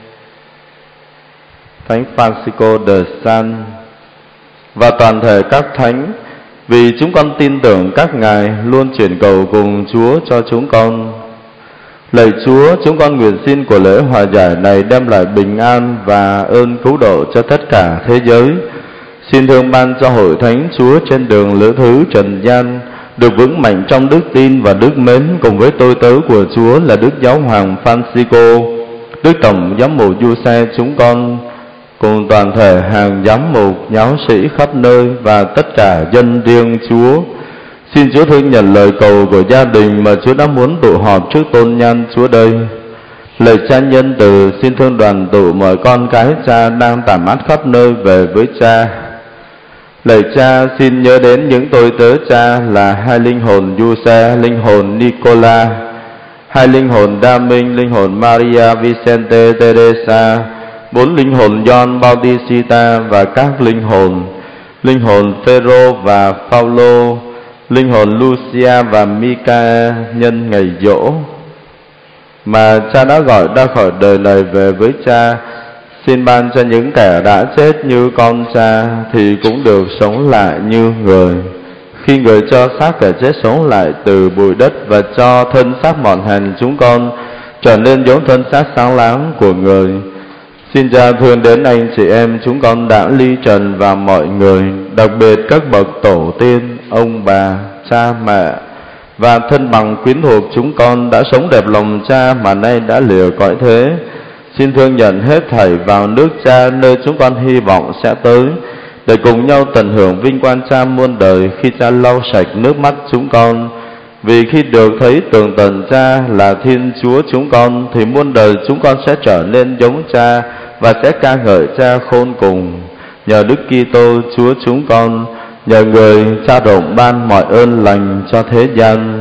thánh Francisco de Sales và toàn thể các thánh, vì chúng con tin tưởng các ngài luôn chuyển cầu cùng Chúa cho chúng con. Lạy Chúa, chúng con nguyện xin của lễ hòa giải này đem lại bình an và ơn cứu độ cho tất cả thế giới. Xin thương ban cho hội thánh Chúa trên đường lữ thứ trần gian được vững mạnh trong đức tin và đức mến, cùng với tôi tớ của Chúa là Đức Giáo hoàng Francisco, Đức Tổng Giám mục Giuse chúng con, cùng toàn thể hàng giám mục, giáo sĩ khắp nơi và tất cả dân riêng Chúa. Xin Chúa thương nhận lời cầu của gia đình mà Chúa đã muốn tụ họp trước tôn nhan Chúa đây. Lạy Cha nhân từ, xin thương đoàn tụ mọi con cái Cha đang tản mát khắp nơi về với Cha. Lạy Cha, xin nhớ đến những tôi tớ Cha là hai linh hồn Giuse, linh hồn Nicola, hai linh hồn Đa Minh, linh hồn Maria Vicente Teresa, bốn linh hồn John Bautista và các linh hồn, linh hồn Phêrô và Phaolô, linh hồn Lucia và Mica nhân ngày giỗ mà Cha đã gọi ra khỏi đời này về với Cha. Xin ban cho những kẻ đã chết như con Cha thì cũng được sống lại như người. Khi người cho xác kẻ chết sống lại từ bụi đất, và cho thân xác mọn hèn chúng con trở nên giống thân xác sáng láng của người. Xin Cha thương đến anh chị em chúng con đã ly trần và mọi người, đặc biệt các bậc tổ tiên, ông bà, cha mẹ và thân bằng quyến thuộc chúng con đã sống đẹp lòng Cha mà nay đã lìa cõi thế. Xin thương nhận hết thảy vào nước Cha nơi chúng con hy vọng sẽ tới, để cùng nhau tận hưởng vinh quang Cha muôn đời khi Cha lau sạch nước mắt chúng con. Vì khi được thấy tường tận Cha là Thiên Chúa chúng con, thì muôn đời chúng con sẽ trở nên giống Cha và sẽ ca ngợi Cha khôn cùng. Nhờ Đức Kitô Chúa chúng con, nhờ người Cha rộng ban mọi ơn lành cho thế gian.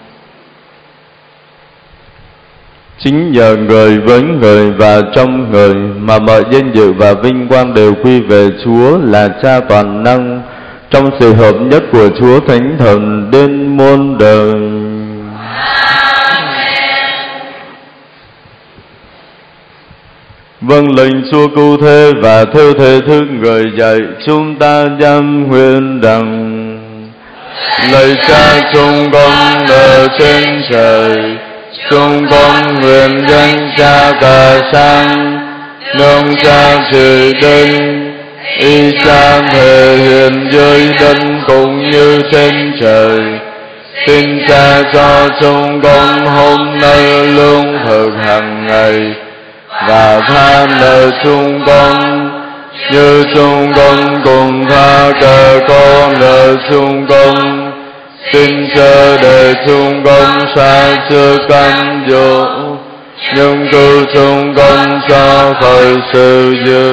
Chính nhờ người, với người và trong người mà mọi danh dự và vinh quang đều quy về Chúa là Cha toàn năng, trong sự hợp nhất của Chúa Thánh Thần đến muôn đời. Vâng lệnh Chúa cứu thế và theo thể thức người dạy, chúng ta dám nguyện rằng: lạy Cha chúng con ở trên trời, chúng con nguyện danh Cha cả sáng, nương Cha trừ đến, ý Cha thể hiện dưới đất cũng như trên trời. Xin Cha cho chúng con hôm nay lương thực hàng ngày, và tha nợ chúng con như chúng con cùng tha kẻ có nợ chúng con. Xin chớ để chúng con sai trước cám dỗ, nhưng cứu chúng con ra khỏi sự dữ.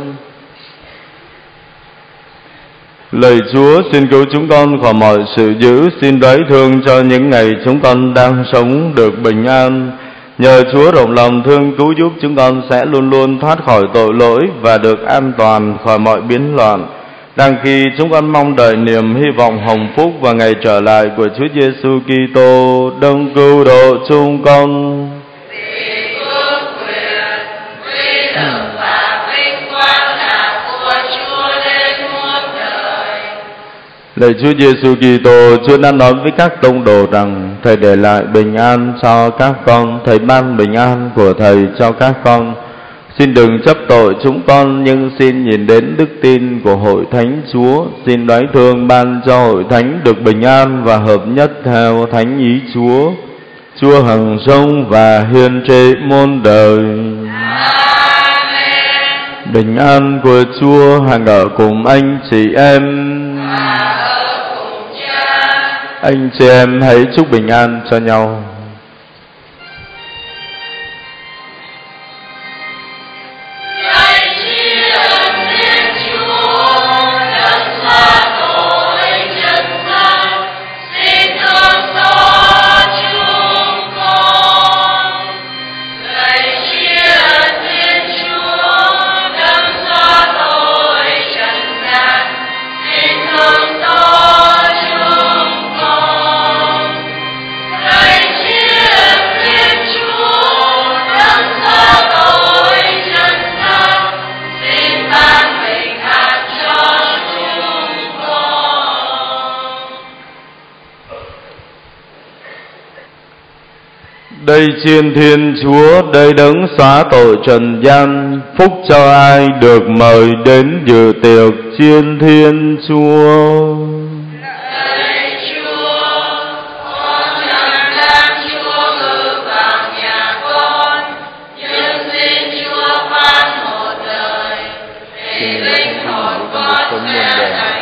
Lạy Chúa, xin cứu chúng con khỏi mọi sự dữ. Xin đói thương cho những ngày chúng con đang sống được bình an. Nhờ Chúa rộng lòng thương cứu giúp, chúng con sẽ luôn luôn thoát khỏi tội lỗi và được an toàn khỏi mọi biến loạn. Đang khi chúng con mong đợi niềm hy vọng hồng phúc và ngày trở lại của Chúa Giêsu Kitô, đấng cứu độ chúng con. Vì vương quyền, uy lực và vinh quang là của Chúa đến muôn đời. Lạy Chúa Giêsu Kitô, Chúa đã nói với các tông đồ rằng Thầy để lại bình an cho các con, Thầy ban bình an của Thầy cho các con. Xin đừng chấp tội chúng con, nhưng xin nhìn đến đức tin của Hội Thánh Chúa. Xin đoái thương ban cho Hội Thánh được bình an và hợp nhất theo thánh ý Chúa. Chúa hằng sống và hiên trị muôn đời. Amen. Bình an của Chúa hằng ở cùng anh chị em. Anh chị em hãy chúc bình an cho nhau. Đây chiên Thiên Chúa, đây đấng xóa tội trần gian, phúc cho ai được mời đến dự tiệc chiên Thiên Chúa. Lạy Chúa, con chẳng đáng Chúa ngự vào nhà con, nhưng xin Chúa phán một lời, để linh hồn con sẽ lành.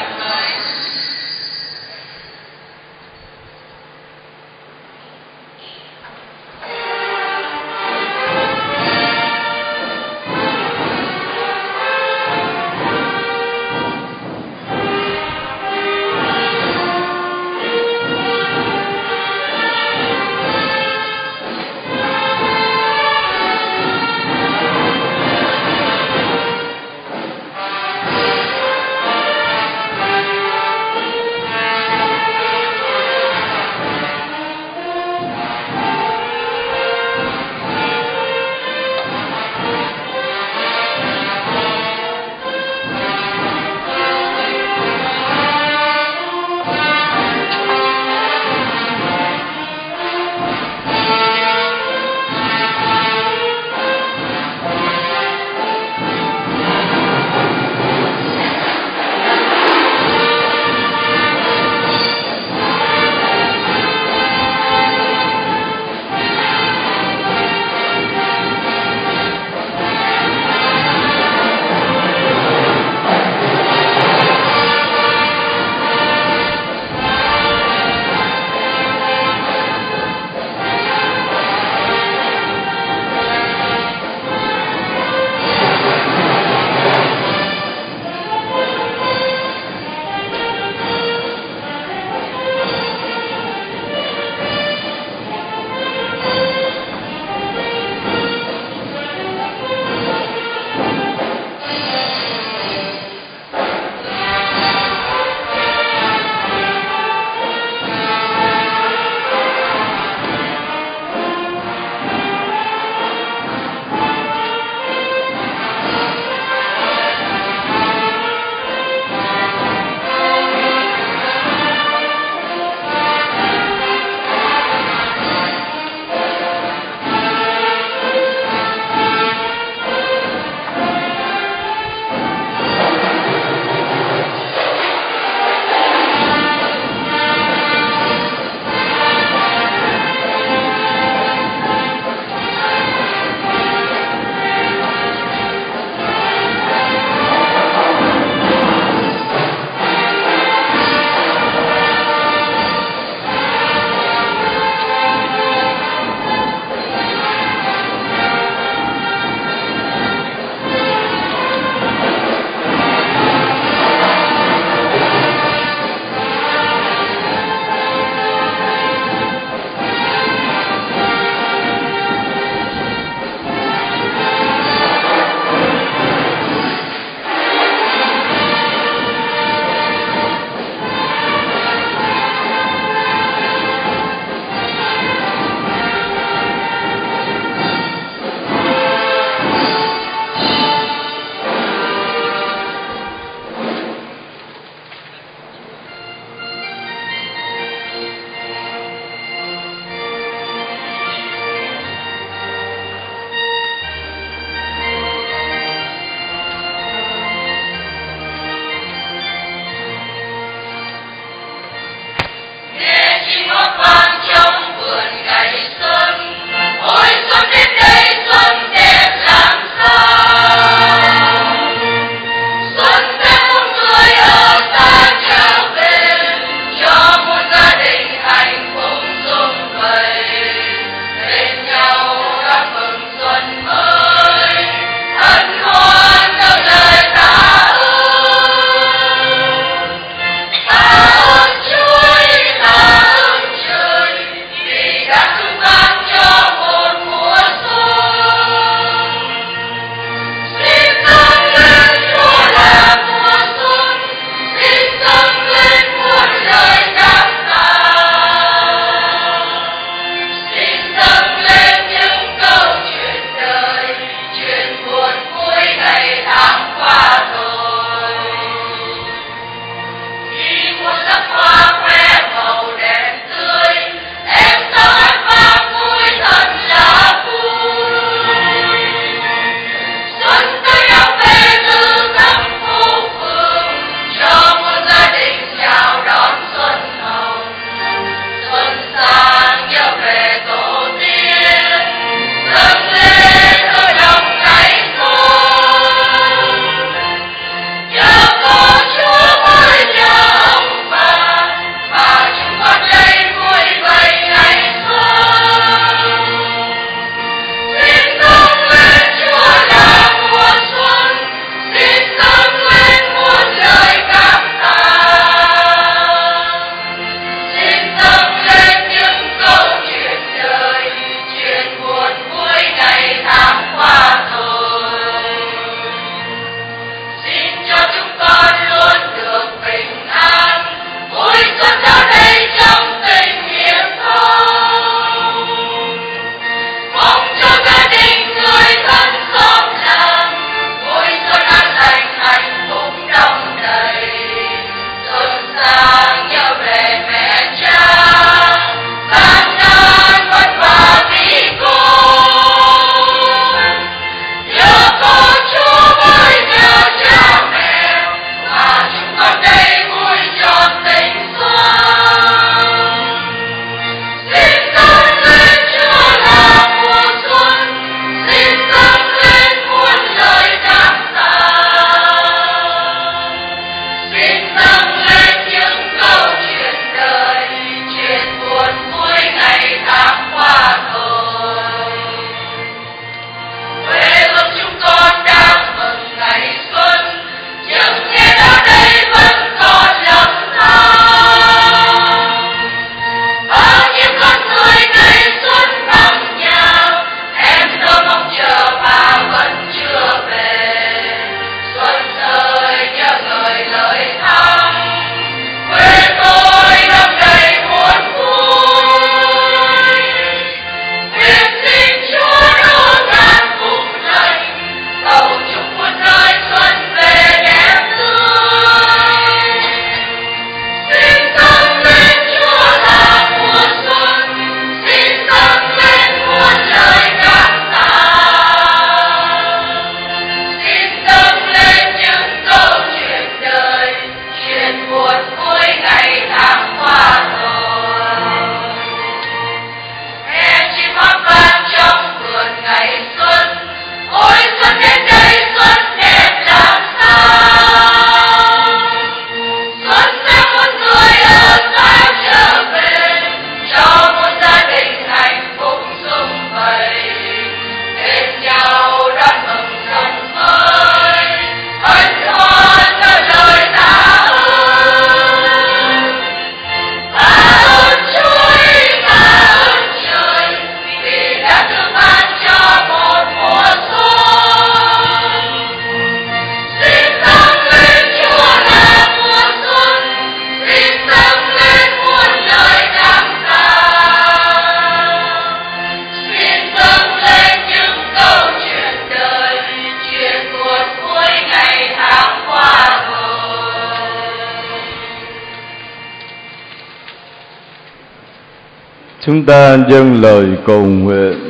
Chúng ta dâng lời cầu nguyện.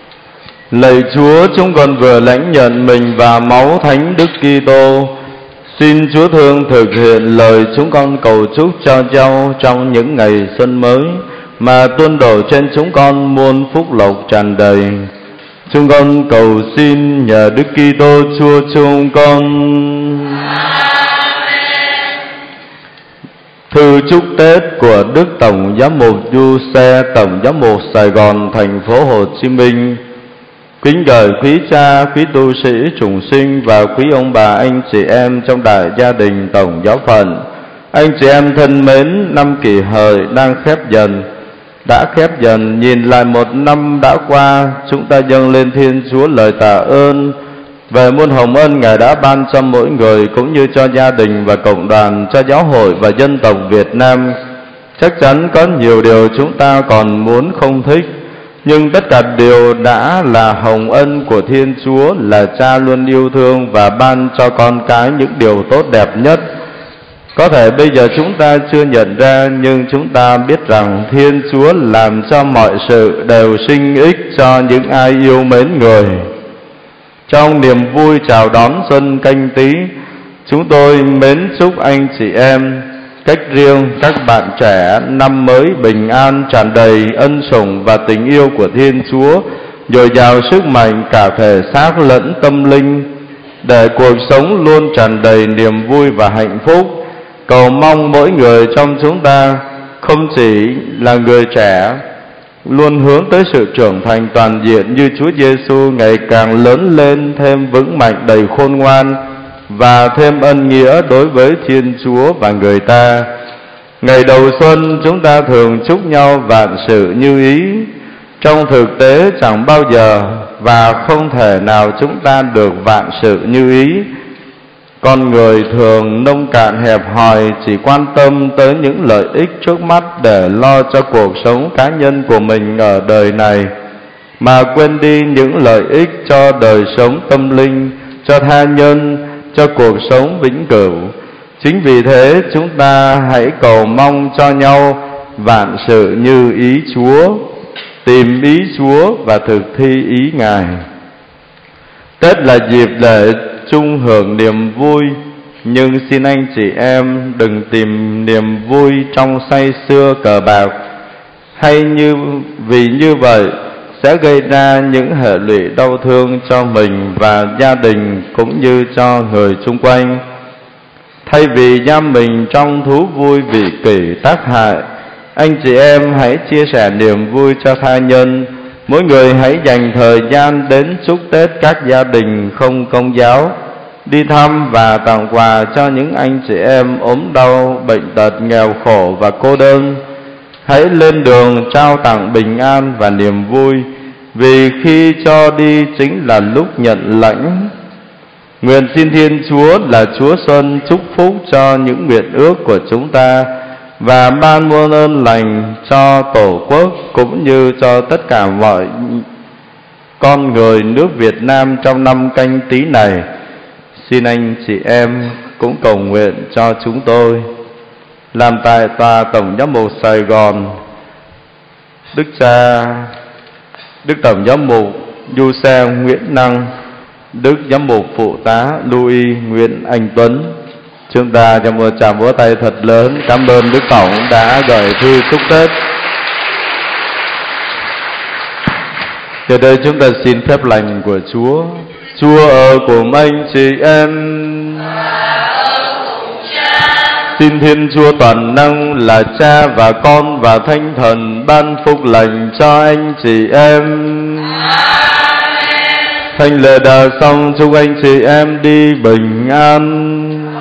Lạy Chúa, chúng con vừa lãnh nhận mình và máu Thánh Đức Kitô, Xin Chúa thương thực hiện lời chúng con cầu chúc cho nhau trong những ngày xuân mới, mà tuôn đổ trên chúng con muôn phúc lộc tràn đầy. Chúng con cầu xin nhờ Đức Kitô Chúa chúng con. Thư chúc Tết của Đức Tổng Giám mục Du Xe, Tổng Giám mục Sài Gòn, thành phố Hồ Chí Minh. Kính gửi quý cha, quý tu sĩ trùng sinh và quý ông bà, anh chị em trong đại gia đình Tổng Giáo phận. Anh chị em thân mến, năm Kỷ Hợi đang khép dần, đã khép dần. Nhìn lại một năm đã qua, chúng ta dâng lên Thiên Chúa lời tạ ơn về muôn hồng ân Ngài đã ban cho mỗi người, cũng như cho gia đình và cộng đoàn, cho giáo hội và dân tộc Việt Nam. Chắc chắn có nhiều điều chúng ta còn muốn không thích, nhưng tất cả đều đã là hồng ân của Thiên Chúa, là Cha luôn yêu thương và ban cho con cái những điều tốt đẹp nhất. Có thể bây giờ chúng ta chưa nhận ra, nhưng chúng ta biết rằng Thiên Chúa làm cho mọi sự đều sinh ích cho những ai yêu mến Người. Trong niềm vui chào đón xuân Canh Tý, chúng tôi mến chúc anh chị em, cách riêng các bạn trẻ, năm mới bình an, tràn đầy ân sủng và tình yêu của Thiên Chúa, dồi dào sức mạnh cả thể xác lẫn tâm linh, để cuộc sống luôn tràn đầy niềm vui và hạnh phúc. Cầu mong mỗi người trong chúng ta không chỉ là người trẻ, luôn hướng tới sự trưởng thành toàn diện như Chúa Giêsu, ngày càng lớn lên thêm vững mạnh, đầy khôn ngoan và thêm ân nghĩa đối với Thiên Chúa và người ta. Ngày đầu xuân chúng ta thường chúc nhau vạn sự như ý. Trong thực tế chẳng bao giờ và không thể nào chúng ta được vạn sự như ý. Con người thường nông cạn hẹp hòi, chỉ quan tâm tới những lợi ích trước mắt để lo cho cuộc sống cá nhân của mình ở đời này, mà quên đi những lợi ích cho đời sống tâm linh, cho tha nhân, cho cuộc sống vĩnh cửu. Chính vì thế chúng ta hãy cầu mong cho nhau vạn sự như ý Chúa, tìm ý Chúa và thực thi ý Ngài. Tết là dịp để chung hưởng niềm vui, nhưng xin anh chị em đừng tìm niềm vui trong say sưa cờ bạc, hay như vì như vậy sẽ gây ra những hệ lụy đau thương cho mình và gia đình cũng như cho người xung quanh. Thay vì giam mình trong thú vui vị kỷ tác hại, anh chị em hãy chia sẻ niềm vui cho tha nhân. Mỗi người hãy dành thời gian đến chúc Tết các gia đình không công giáo, đi thăm và tặng quà cho những anh chị em ốm đau, bệnh tật, nghèo khổ và cô đơn. Hãy lên đường trao tặng bình an và niềm vui, vì khi cho đi chính là lúc nhận lãnh. Nguyện xin Thiên Chúa là Chúa Xuân chúc phúc cho những nguyện ước của chúng ta và ban muôn ơn lành cho Tổ quốc cũng như cho tất cả mọi con người nước Việt Nam trong năm Canh Tý này. Xin anh chị em cũng cầu nguyện cho chúng tôi. Làm tại tòa Tổng Giám mục Sài Gòn, Đức cha Đức Tổng Giám mục Du Xe Nguyễn Năng, Đức Giám mục Phụ tá Louis Nguyễn Anh Tuấn. Chúng ta cho một tràng vỗ tay thật lớn cảm ơn Đức Tổng đã gửi thư chúc Tết. Giờ đây chúng ta xin phép lành của Chúa. Chúa ở cùng anh chị em. Xin Thiên Chúa toàn năng là Cha và Con và Thánh Thần ban phúc lành cho anh chị em. Thánh lễ đã xong, chúc anh chị em đi bình an.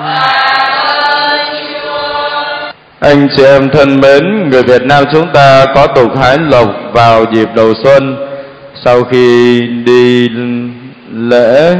Anh chị em thân mến, người Việt Nam chúng ta có tục hái lộc vào dịp đầu xuân. Sau khi đi lễ,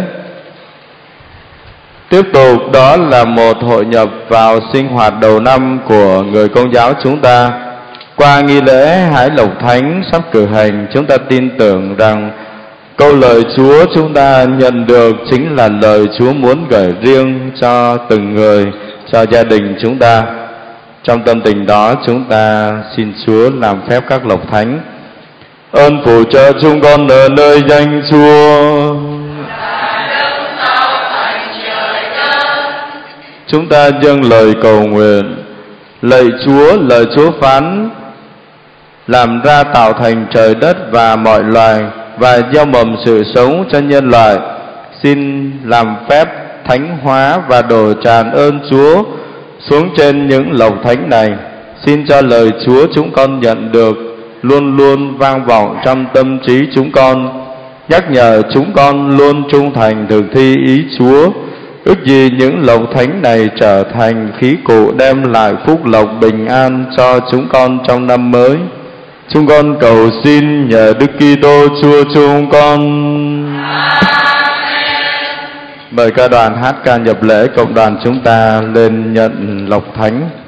tiếp tục đó là một hội nhập vào sinh hoạt đầu năm của người Công giáo chúng ta. Qua nghi lễ hái lộc thánh sắp cử hành, chúng ta tin tưởng rằng câu lời Chúa chúng ta nhận được chính là lời Chúa muốn gửi riêng cho từng người, cho gia đình chúng ta. Trong tâm tình đó, chúng ta xin Chúa làm phép các lộc thánh. Ơn phù trợ chúng con ở nơi danh Chúa. chúng ta dâng lời cầu nguyện. Lạy Chúa, lời Chúa phán làm ra tạo thành trời đất và mọi loài, và gieo mầm sự sống cho nhân loại. Xin làm phép thánh hóa và đổ tràn ơn Chúa xuống trên những lộc thánh này. Xin cho lời Chúa chúng con nhận được luôn luôn vang vọng trong tâm trí chúng con, nhắc nhở chúng con luôn trung thành thực thi ý Chúa. Ước gì những lộc thánh này trở thành khí cụ đem lại phúc lộc bình an cho chúng con trong năm mới. Chúng con cầu xin nhờ Đức Kitô Chúa chúng con. Mời ca đoàn hát ca nhập lễ, cộng đoàn chúng ta lên nhận lộc thánh.